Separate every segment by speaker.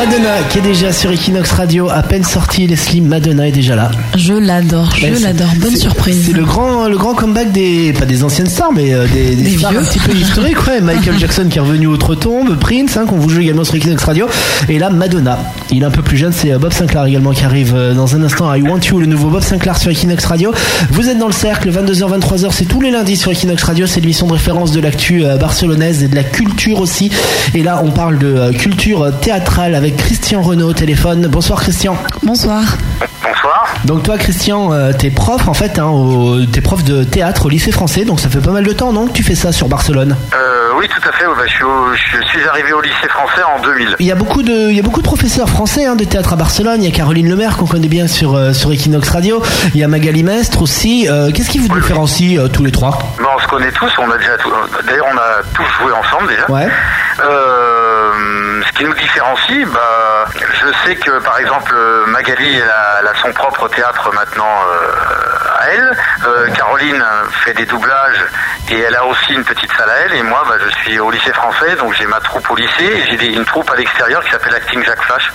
Speaker 1: Madonna qui est déjà sur Equinox Radio, à peine sortie, Leslie Madonna est déjà là.
Speaker 2: Je l'adore, bonne surprise.
Speaker 1: C'est le grand comeback pas des anciennes stars, mais des stars un petit peu historiques, ouais. Michael Jackson qui est revenu outre-tombe, Prince, qu'on vous joue également sur Equinox Radio, et là Madonna. Il est un peu plus jeune, c'est Bob Sinclair également qui arrive dans un instant. I Want You, le nouveau Bob Sinclair sur Equinox Radio. Vous êtes dans le cercle, 22h, 23h, c'est tous les lundis sur Equinox Radio, c'est l'émission de référence de l'actu barcelonaise et de la culture aussi. Et là, on parle de culture théâtrale avec Christian Renaud au téléphone. Bonsoir Christian.
Speaker 3: Bonsoir.
Speaker 4: Bonsoir.
Speaker 1: Donc toi Christian, t'es prof en fait, t'es prof de théâtre au lycée français, donc ça fait pas mal de temps, non, que tu fais ça sur Barcelone?
Speaker 4: Oui, tout à fait. Je suis arrivé au lycée français en 2000.
Speaker 1: Il y a beaucoup de professeurs français de théâtre à Barcelone. Il y a Caroline Lemaire qu'on connaît bien sur Equinox Radio. Il y a Magali Mestre aussi. Qu'est-ce qui vous différencie tous les trois?
Speaker 4: On se connaît tous. D'ailleurs, on a tous joué ensemble déjà.
Speaker 1: Ouais.
Speaker 4: Ce qui nous différencie, je sais que par exemple Magali elle a son propre théâtre maintenant à elle. Caroline fait des doublages et elle a aussi une petite salle à elle. Et moi, je suis au lycée français, donc j'ai ma troupe au lycée et j'ai une troupe à l'extérieur qui s'appelle Acting Jacques Flash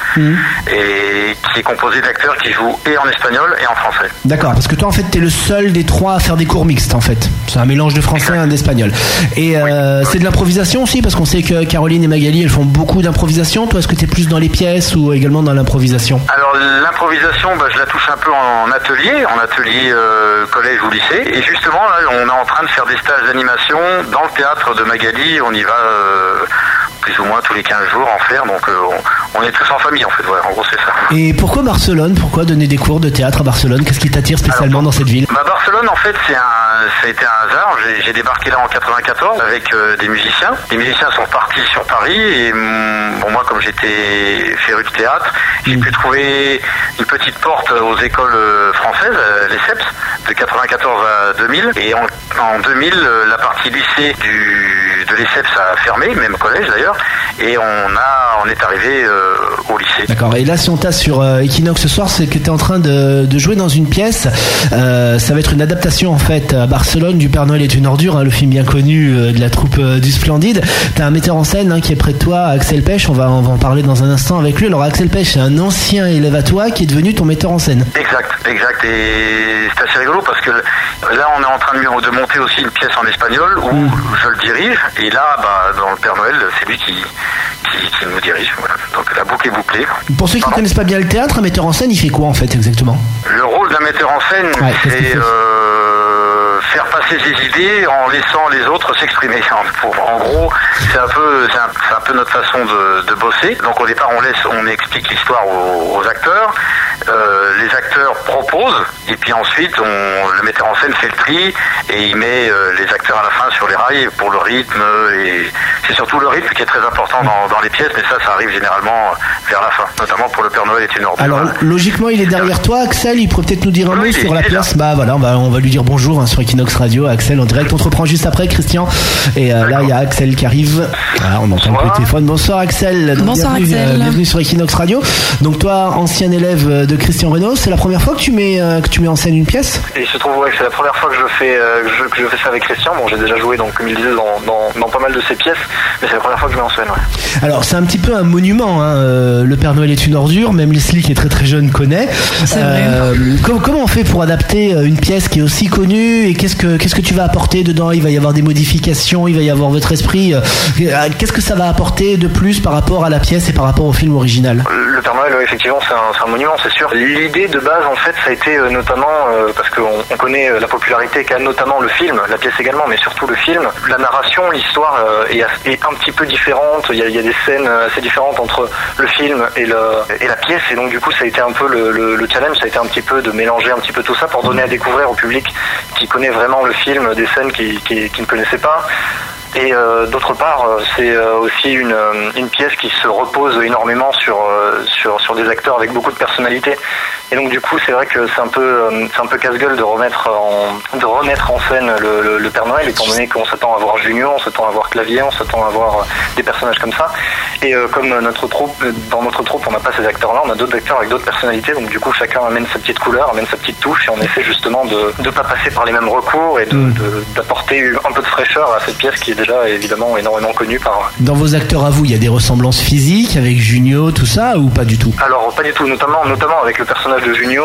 Speaker 4: et qui est composée d'acteurs qui jouent et en espagnol et en français.
Speaker 1: D'accord, parce que toi en fait t'es le seul des trois à faire des cours mixtes en fait. C'est un mélange de français et d'espagnol. Et c'est de l'improvisation aussi, parce qu'on sait que Caroline et Magali elles font beaucoup d'improvisation. Toi, est-ce que t'es plus dans les pièces ou également dans l'improvisation?
Speaker 4: Alors l'improvisation, je la touche un peu en atelier collège ou lycée. Et justement là, on est en train de faire des stages d'animation dans le théâtre de Magali. On y va plus ou moins tous les 15 jours en faire, donc on est tous en famille en fait, voilà, en gros c'est ça.
Speaker 1: Et pourquoi Barcelone? Pourquoi donner des cours de théâtre à Barcelone? Qu'est-ce qui t'attire spécialement dans cette ville?
Speaker 4: Barcelone en fait ça a été un hasard. J'ai débarqué là en 94 avec des musiciens. Les musiciens sont partis sur Paris et moi comme j'étais féru de théâtre, j'ai pu trouver une petite porte aux écoles françaises, les CEPS, de 94 à 2000. Et en 2000, la partie lycée de l'ESSEPS a fermé, même collège d'ailleurs, et on est arrivé au lycée.
Speaker 1: D'accord, et là si on t'a sur Equinox ce soir, c'est que t'es en train de jouer dans une pièce, ça va être une adaptation en fait à Barcelone du Père Noël est une ordure, le film bien connu de la troupe du Splendide. T'as un metteur en scène qui est près de toi, Axel Pech, on va en parler dans un instant avec lui. Alors Axel Pech, c'est un ancien élève à toi qui est devenu ton metteur en scène.
Speaker 4: Exact, et c'est assez rigolo parce que là on est en train de monter aussi une pièce en espagnol où je le dirige, et là dans le Père Noël c'est lui qui nous dirige, voilà. Donc la boucle est bouclée.
Speaker 1: Pour ceux qui ne connaissent pas bien le théâtre, un metteur en scène il fait quoi en fait exactement?
Speaker 4: Le rôle d'un metteur en scène c'est faire passer ses idées en laissant les autres s'exprimer. En gros, c'est un peu notre façon de bosser. Donc au départ, on explique l'histoire aux acteurs. Les acteurs proposent, et puis ensuite, le metteur en scène fait le tri et il met les acteurs à la fin sur les rails pour le rythme. Et c'est surtout le rythme qui est très important dans les pièces, mais ça arrive généralement vers la fin, notamment pour le Père Noël est une ordure.
Speaker 1: Alors logiquement, il est derrière toi, Axel. Il pourrait peut-être nous dire un mot sur la pièce. Voilà, on va lui dire bonjour sur Equinox Radio. Axel en direct. On te reprend juste après, Christian. Et là, il y a Axel qui arrive. Voilà, on entend le téléphone. Bonsoir Axel.
Speaker 2: Bonsoir Axel.
Speaker 1: Bienvenue sur Equinox Radio. Donc toi, ancien élève de Christian Renaud, c'est la première fois que tu mets en scène une pièce?
Speaker 4: Et il se trouve que c'est la première fois que je fais ça avec Christian. Bon, j'ai déjà joué, donc comme il disait, dans pas mal de ses pièces, mais c'est la première fois que je mets en scène. Ouais.
Speaker 1: Alors c'est un petit peu un monument. Le Père Noël est une ordure. Même Leslie qui est très très jeune connaît.
Speaker 2: C'est vrai.
Speaker 1: Comment on fait pour adapter une pièce qui est aussi connue, et qu'est-ce que tu vas apporter dedans? Il va y avoir des modifications, il va y avoir votre esprit. Qu'est-ce que ça va apporter de plus par rapport à la pièce et par rapport au film original?
Speaker 4: Le Père Noël, effectivement, c'est un monument, c'est sûr. L'idée de base, en fait, ça a été notamment parce qu'on connaît la popularité qu'a notamment le film, la pièce également, mais surtout le film. La narration, l'histoire est un petit peu différente. Il y a des scènes assez différentes entre le film et la pièce, et donc du coup, ça a été un peu le challenge, ça a été un petit peu de mélanger un petit peu tout ça pour donner à découvrir au public qui connaît vraiment le film des scènes qui ne connaissait pas. Et d'autre part, c'est aussi une pièce qui se repose énormément sur des acteurs avec beaucoup de personnalité. Et donc du coup, c'est vrai que c'est un peu casse-gueule de remettre en scène le Père Noël, étant donné qu'on s'attend à voir Junio, on s'attend à voir Clavier, on s'attend à voir des personnages comme ça. Et comme dans notre troupe, on n'a pas ces acteurs-là, on a d'autres acteurs avec d'autres personnalités. Donc du coup, chacun amène sa petite couleur, amène sa petite touche, et on essaie justement de pas passer par les mêmes recours et d'apporter un peu de fraîcheur à cette pièce qui est déjà déjà évidemment énormément connu par...
Speaker 1: Dans vos acteurs à vous, il y a des ressemblances physiques avec Junio, tout ça, ou pas du tout?
Speaker 4: Alors pas du tout, notamment avec le personnage de Junio,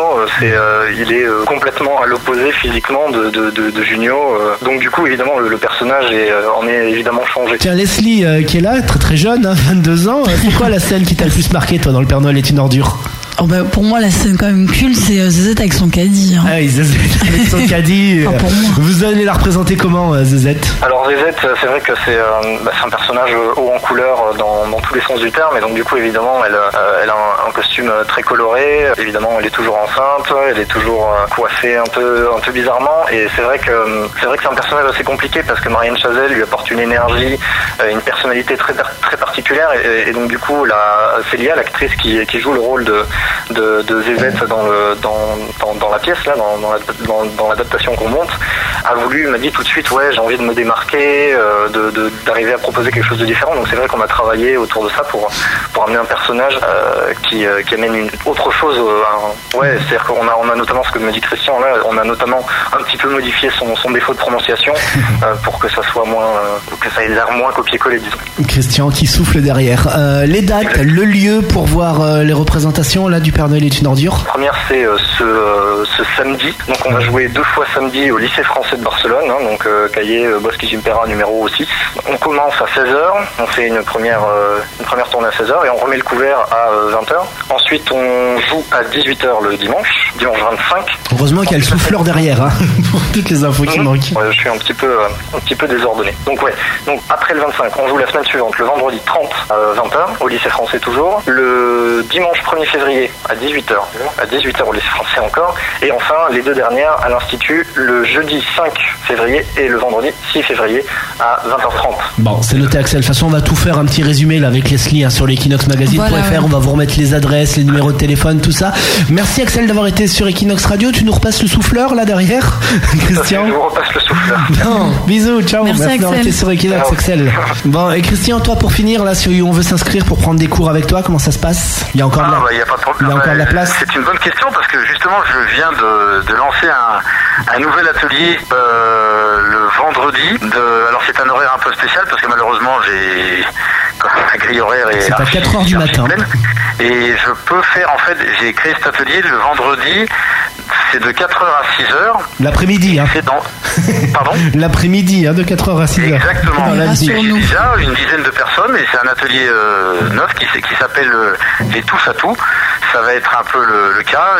Speaker 4: il est complètement à l'opposé physiquement de Junio, donc du coup évidemment le personnage en est évidemment changé.
Speaker 1: Tiens, Leslie qui est là, très très jeune, 22 ans, c'est quoi la scène qui t'a le plus marqué toi dans Le Père Noël est une ordure?
Speaker 2: Oh bah pour moi la scène quand même culte, c'est ZZ avec son caddie.
Speaker 1: Ah oui, ZZ avec son caddie.
Speaker 2: Enfin, pour moi.
Speaker 1: Vous allez la représenter comment, ZZ?
Speaker 4: Alors ZZ, c'est vrai que c'est un personnage haut en couleur dans tous les sens du terme, et donc du coup évidemment elle a un costume très coloré, évidemment elle est toujours enceinte, elle est toujours coiffée un peu bizarrement, et c'est vrai que c'est un personnage assez compliqué parce que Marianne Chazelle lui apporte une énergie, une personnalité très très particulière, et donc du coup Célia, l'actrice qui joue le rôle de ZZ dans la pièce là, dans l'adaptation qu'on monte, m'a dit tout de suite j'ai envie de me démarquer, d'arriver à proposer quelque chose de différent. Donc c'est vrai qu'on a travaillé autour de ça pour amener un personnage qui amène une autre chose. C'est-à-dire qu'on a notamment, ce que me dit Christian là, on a notamment un petit peu modifié son défaut de prononciation pour que ça soit que ça ait l'air moins copier-coller, disons.
Speaker 1: Christian qui souffle derrière. Les dates, le lieu pour voir les représentations là du Père Noël est une ordure.
Speaker 4: La première c'est ce samedi, donc on va jouer 2 fois samedi au lycée français de Barcelone, donc cahier Bosque Gimpera numéro 6. On commence à 16h, on fait une première tournée à 16h et on remet le couvert à 20h. Ensuite on joue à 18h le dimanche 25.
Speaker 1: Heureusement qu'il y a le souffleur derrière, pour toutes les infos qui manquent.
Speaker 4: Je suis un petit peu désordonné. Donc après le 25, on joue la semaine suivante, le vendredi 30 à 20h, au lycée français toujours. Le dimanche 1er février à 18h. À 18h au lycée français encore. Et enfin, les 2 dernières à l'Institut, le jeudi 5 février et le vendredi 6 février à 20h30.
Speaker 1: Bon, c'est noté, Axel. De toute façon, on va tout faire un petit résumé là avec Leslie sur l'equinoxmagazine.fr. Voilà. On va vous remettre les adresses, les numéros de téléphone, tout ça. Merci, Axel, d'avoir été sur Equinox Radio. Tu nous repasses le souffleur là derrière, Christian?
Speaker 4: Je vous repasse le souffleur.
Speaker 1: Non, bisous, ciao.
Speaker 2: Merci
Speaker 1: d'avoir été sur Equinox, Axel. Bon, et Christian, toi, pour finir, là, si on veut s'inscrire pour prendre des cours avec toi, comment ça se passe? Il y a encore
Speaker 3: il y a pas de problème.
Speaker 1: Il y a encore de la place.
Speaker 3: C'est une bonne question parce que justement, je viens de lancer un nouvel atelier le vendredi. Alors c'est un horaire un peu spécial parce que malheureusement la grille horaire est
Speaker 1: à 4h du matin.
Speaker 3: Et je peux faire, en fait, j'ai créé cet atelier le vendredi, c'est de 4h à 6h.
Speaker 1: L'après-midi,
Speaker 3: Pardon?
Speaker 1: L'après-midi, de 4h à 6h.
Speaker 3: Exactement. J'ai déjà une dizaine de personnes et c'est un atelier neuf qui s'appelle les Tous à Tout. Ça va être un peu le cas,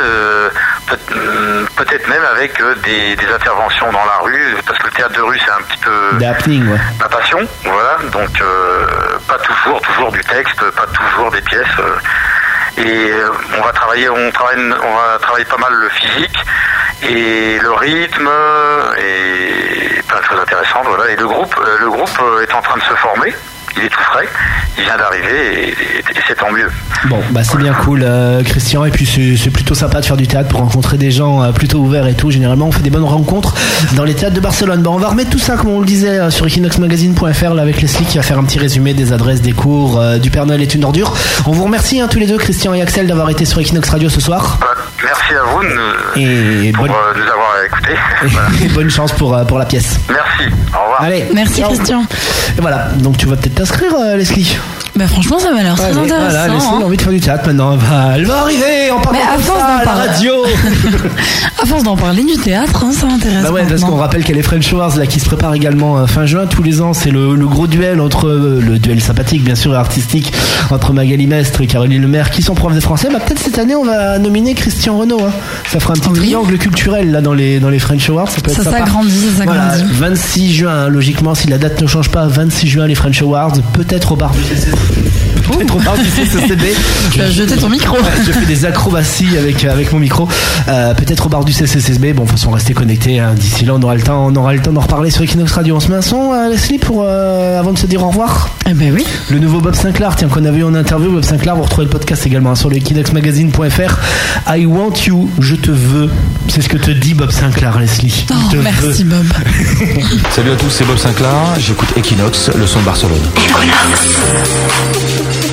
Speaker 3: peut-être même avec des interventions dans la rue, parce que le théâtre de rue c'est un petit peu
Speaker 1: happening,
Speaker 3: ma passion, voilà. Donc pas toujours du texte, pas toujours des pièces. Et on va travailler pas mal le physique et le rythme et plein de choses intéressantes, voilà. Et le groupe est en train de se former. Il est tout frais, il vient d'arriver et c'est tant mieux.
Speaker 1: Bon, c'est bien cool, Christian, et puis c'est plutôt sympa de faire du théâtre pour rencontrer des gens plutôt ouverts et tout. Généralement, on fait des bonnes rencontres dans les théâtres de Barcelone. Bon, on va remettre tout ça, comme on le disait, sur equinoxmagazine.fr là, avec Leslie qui va faire un petit résumé des adresses, des cours, du Père Noël est une ordure. On vous remercie tous les deux, Christian et Axel, d'avoir été sur Equinox Radio ce soir.
Speaker 3: Merci à vous de nous avoir écoutés.
Speaker 1: Et bonne chance pour la pièce.
Speaker 3: Merci, au revoir.
Speaker 1: Allez,
Speaker 2: merci
Speaker 1: ciao. Christian. Et voilà, donc tu vas peut-être t'inscrire, Leslie.
Speaker 2: Franchement, ça m'a l'air très intéressant.
Speaker 1: Voilà, Leslie a envie de faire du théâtre maintenant. Elle va arriver en parlant de ça à la radio.
Speaker 2: À force d'en parler du théâtre, ça m'intéresse.
Speaker 1: Parce qu'on rappelle qu'il y a les French Awards là, qui se préparent également fin juin. Tous les ans, c'est le gros duel le duel sympathique, bien sûr, et artistique, entre Magali Mestre et Caroline Lemaire, qui sont profs de français. Peut-être cette année, on va nominer Christian Renaud. Ça fera un petit triangle culturel là dans les French Awards. Ça peut être sympa.
Speaker 2: S'agrandit.
Speaker 1: 26 juin, logiquement, si la date ne change pas, 26 juin, les French Awards, peut-être au bar du CCCB. Peut-être au bar du CCCB.
Speaker 2: Tu as jeté ton micro.
Speaker 1: Je fais des acrobaties avec mon micro. Peut-être au bar du CCCB. Bon, de toute façon, restez connectés. D'ici là, on aura le temps d'en reparler sur Equinox Radio. On se met un son, Leslie, avant de se dire au revoir.
Speaker 2: Oui.
Speaker 1: Le nouveau Bob Sinclair, qu'on avait eu en interview. Bob Sinclair, vous retrouvez le podcast également sur le equinoxmagazine.fr. I want you, je te veux. C'est ce que te dit Bob Sinclair, Leslie.
Speaker 2: Merci, Bob.
Speaker 5: Salut à tous, c'est Bob Sinclair. J'écoute Equinox, le son de Barcelone.
Speaker 6: Equinox.